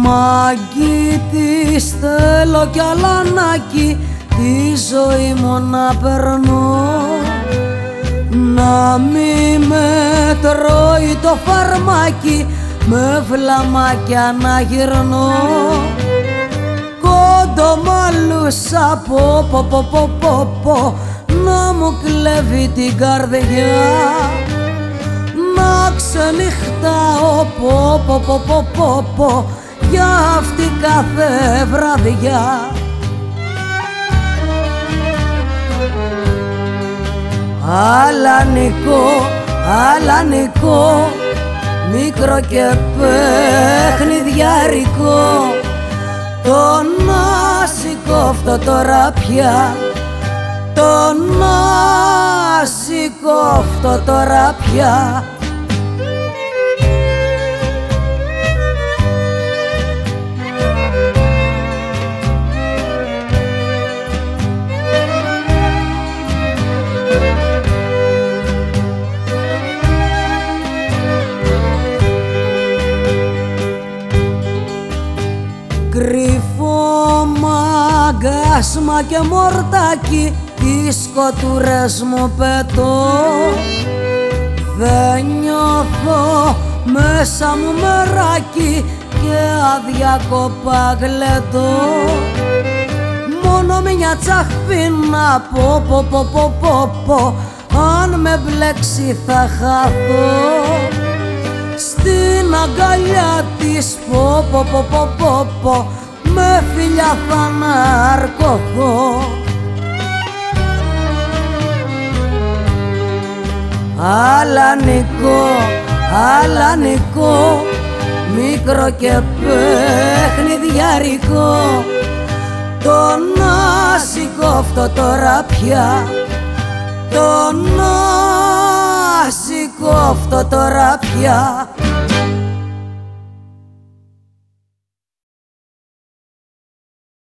Μαγκίτη θέλω κι αλανάκι, τη ζωή μου να περνώ, να μη με τρώει το φαρμάκι, με φλαμάκια να γυρνώ. Κοντομάλουσα πω, να μου κλέβει την καρδιά, να ξενυχτάω πω, για αυτή κάθε βραδιά. Αλανικό, μικρό και παιχνιδιάρικο, το να σηκώφτω τώρα πια, το να σηκώφτω τώρα πια. Κρυφό μαγκάσμα και μορτάκι, τις σκοτούρες μου πετώ, δεν νιώθω μέσα μου μεράκι και αδιάκοπα γλεντώ. Μόνο μια τσαχπίνα πω, αν με μπλέξει θα χαθώ, στην αγκαλιά της πω, με φιλιά θα ναρκωθώ. Αλανικό, μικρό και παιχνιδιάρικο, το να σηκώφτω τώρα πια, το να σηκώφτω τώρα πια.